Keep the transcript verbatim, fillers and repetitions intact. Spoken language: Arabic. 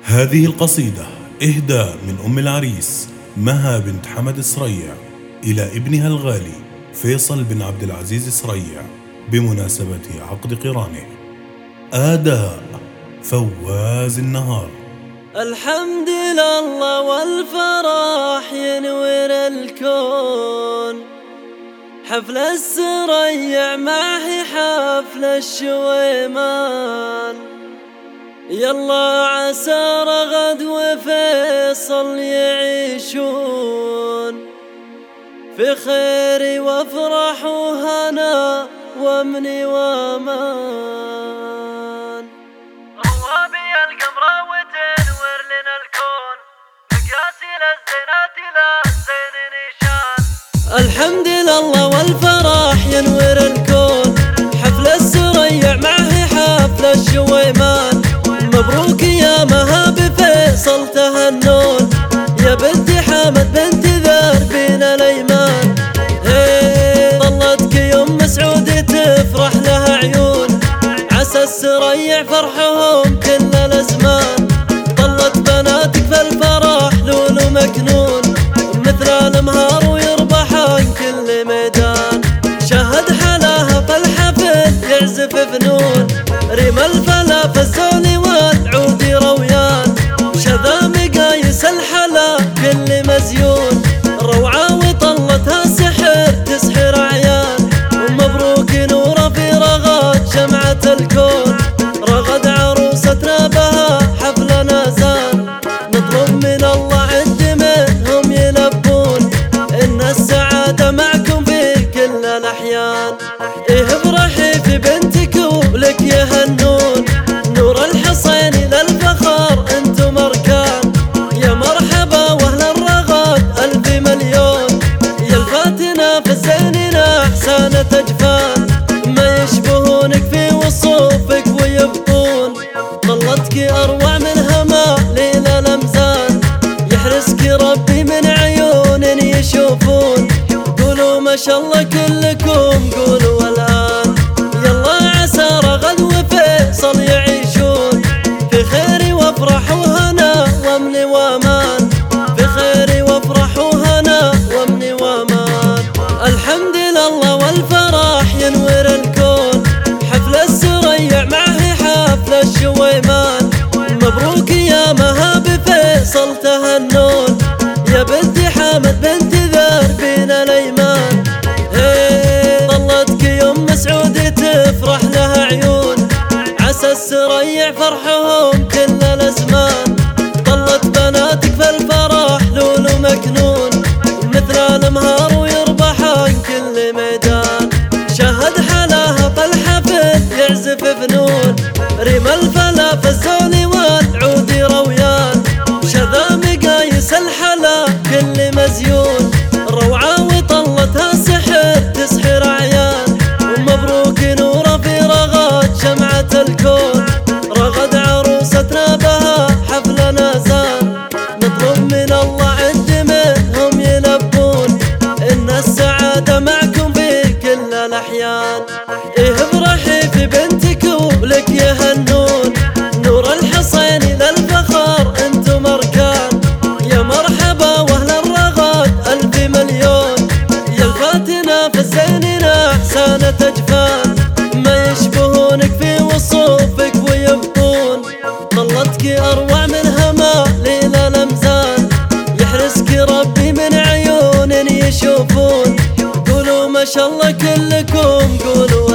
هذه القصيدة إهداء من أم العريس مها بنت حمد سريع إلى ابنها الغالي فيصل بن عبد العزيز سريع بمناسبة عقد قرانه. آداء فواز النهار. الحمد لله والفرح ينور الكون، حفل السريع معه حفل الشويمان. يلا عسى رغد وفيصل يعيشون في خير وافرح وهنا وامن وامان. روابي القمر وتنور لنا الكون، مقياسي للزينات لا زين نشان. الحمد لله والفرح ينور الكون، حفل السريع معه حفل الشويمان. مبروك يا مها بفيصل تهنون، يا بنت حمد بنت ذربين الايمان. هي ظلتك يوم سعود تفرح لها عيون، عسى السريع فرحهم كل الازمان. ظلت بناتك في الفرح لولو مكنون، مثل الامهار ويربحان كل ميدان. شهد حلاها فالحفل يعزف فنون، ريم الفلا فالزول والعود رويان. شذا مقايس الحلا كل مزيون، روعة وطلتها سحر تسحر عيان. ومبروك نورة في رغد شمعة الكون، رغد عروستنا بها حفلنا زان. نطلب من الله عد منهم يلبون، إن السعادة معكم في كل الأحيان. إيه افرحي في بنتك ولك يهنون، نور الحصين للفخر انتم اركان. يا مرحبا واهل الرغد الف مليون، يا الفاتنة في الزين احسان تجفان. ما يشبهونك في وصوفك ويبقون، ظلتك اروع من هما ليلة الامزان. يحرسك ربي من عيون يشوفون، قولوا ما شاء الله كلكم قولوا الان. يلا عسى رغد وفيصل يعيشون في خير وافرح وهنا وامن وامان، في خير وافرح وهنا وامن وامان. الحمد لله والفرح ينور الكون، حفل السريع معه حفل الشويمان. مبروك يا مها بفيصل تهنون، يا بنت حمد بنت ذربين الايمان. هي ظلتك يوم سعود تفرح لها عيون، عسى السريع فرحهم كل الازمان. ظلت بناتك في الفرح لولو مكنون، مثل الامهار ويربحان كل ميدان. شهد حلاها فالحفل يعزف فنون، ريم الفلا فالزول والعود رويان. شذا مقايس الحلا كل مزيون، روعة وطلتها سحر تسحر عيان. ومبروك نورة في رغد شمعة الكون، رغد عروستنا بها حفلنا زان. نطلب من الله عد منهم يلبون، إن السعادة معكم في كل الأحيان. إيه افرحي في بنتك ولك يهنون، نور الحصين للفخر انتم اركان. يا مرحبا واهل الرغد الف مليون، يا الفاتنة في الزين احسان تجفان. ما يشبهونك في وصوفك ويبقون، ظلتك اروع من هما ليلة الامزان. يحرسك ربي من عيون يشوفون، قولوا ما شاء الله كلكم قولوا